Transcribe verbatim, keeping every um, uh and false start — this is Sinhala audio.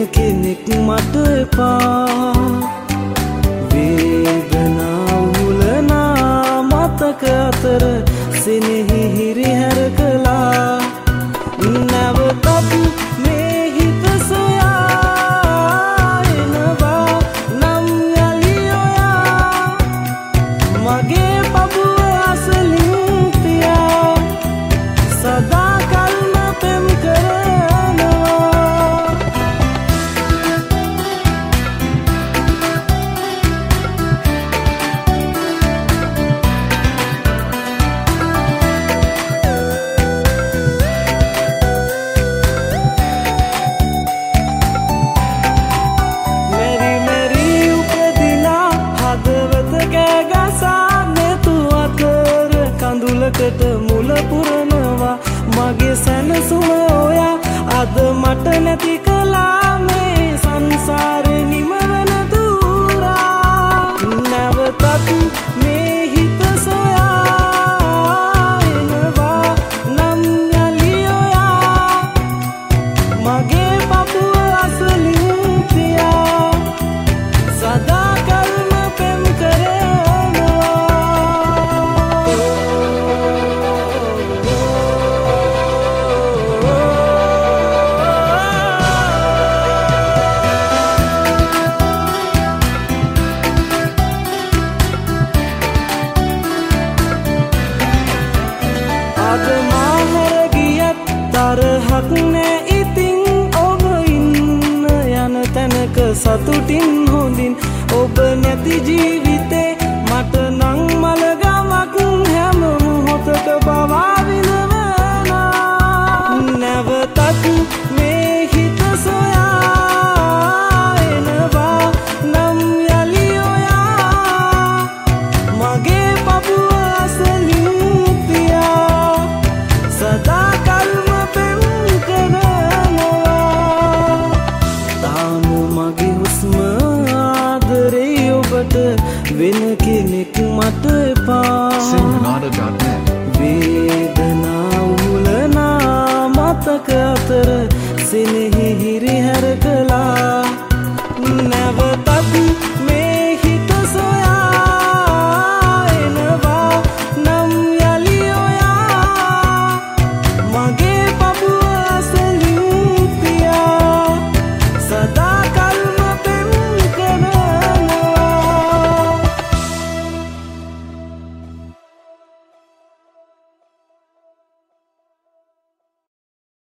කෙනෙක් මට එපා වේදනා උලනා මතක අතර සිනෙහි හිරිහැර කළා නැවතත් මේ හිත සොයා එනවා නම් යලි ඔයා මගේ පපුව අසලින් තියා සදා කල්ම පෙම් කරනවා මෙරි මෙරි උපදිනා හදවත කෑගසා නෙතු අතර කඳුලකට මුල පුරනවා මගේ සැනසුම ඔයා අද මට නැති කලා මේ සංසාරේ නිමවන දුරා නැවතත් මේ හිත සොයා එනවා නම් යලි ඔයා මගේ පපුව අසලින් තියා සදා කල්ම පෙම් අද මාහර ගියත් තරහක් නෑ ඉතින් ඔබ ඉන්න යන තැනක සතුටින් හොඳින් ඔබ නැති ජීවිතේ මට නං මලගමක් හැම මොහොතක පවා විඳවනවා නැවතත් මේ හිත සොයා එනවා නම් යලි ඔයා මගේ පපුව අසලින් තියා සදා කල්ම පෙම් කරනවා තාම මගේ හුස්ම ආදරේ ඔබට වෙන කෙනෙක් මට එපා Singanada dot net වේදනා උලනා මතක අතර සිනෙහි හිරිහැර කළා